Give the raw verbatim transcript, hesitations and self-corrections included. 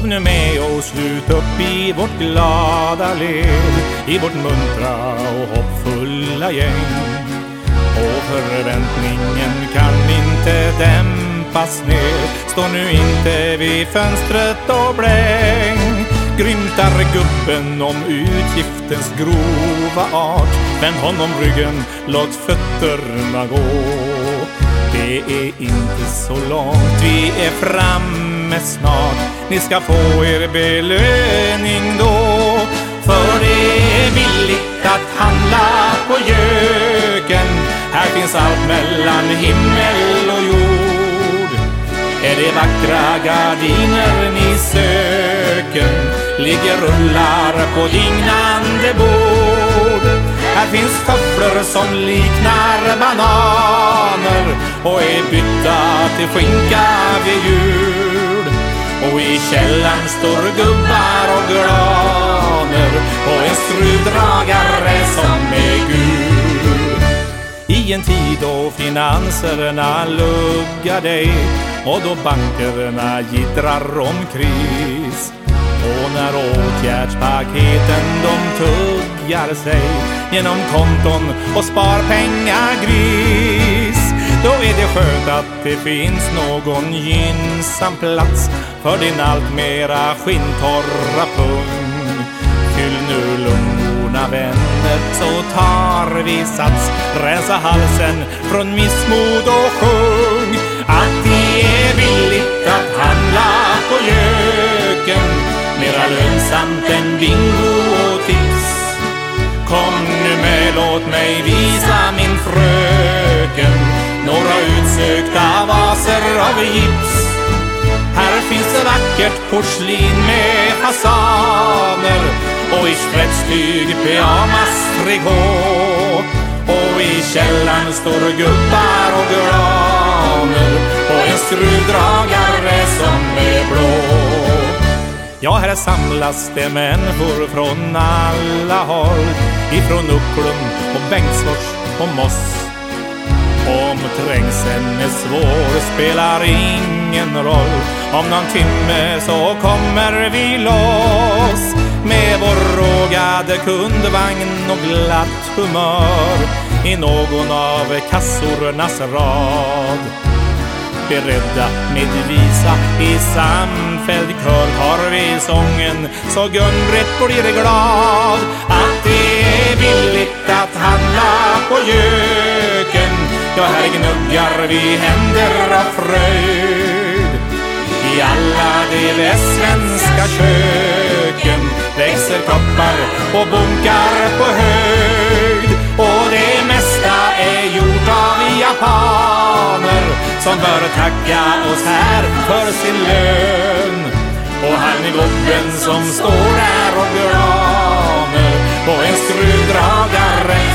Sov nu med och slut upp i vårt glada led, i vårt muntra och hoppfulla gäng. Och förväntningen kan inte dämpas ner. Stå nu inte vid fönstret och bläng. Grymtar gubben om utgiftens grova art. Vänd honom ryggen, låt fötterna gå. Det är inte så långt, vi är framme snart. Ni ska få er belöning då. För det är billigt att handla på Jöken. Här finns allt mellan himmel och jord. Är det vackra gardiner ni söker, ligger rullar på dignande bord. Här finns tofflor som liknar bananer och är bytta till skinka vid jul. Och i källaren står gubbar och graner och en skruvdragare som är gul. I en tid då finanserna luggar dig och då bankerna gittrar om kris, och när åtgärdspaketen de tuggar sig genom konton och sparpengar gris, då är det skönt att det finns någon gynnsam plats för din allt mera skinntorra pung. Fyll nu lungorna vänner, så tar vi sats. Rensa halsen från missmod och sjung att det är billigt att handla på Jöken, mera lönsamt än bingo och tips. Kom nu med, låt mig visa min fröken några utsökta vaser av gips. Här finns det vackert porslin med fasaner och i stretchtyg pyjamas trikå. Och i källaren står gubbar och graner och en skruvdragare som är blå. Ja, här samlas det människor från alla håll, ifrån Ucklum och Bengtsfors och Moss. Om trängseln är svår spelar ingen roll. Om någon timme så kommer vi loss med vår rågade kundvagn och glatt humör i någon av kassornas rad. Beredda med visa i samfälld kör har vi sången så Gun-Britt blir glad. Att det är billigt att handla på Jöken, ja, här gnuggar vi händer av fröjd. I alla de västsvenska köken växer koppar och bunkar på höjd. Och det mesta är gjort av japaner som bör tacka oss här för sin lön. Och han är gubben som står där och graner på en skruvdragare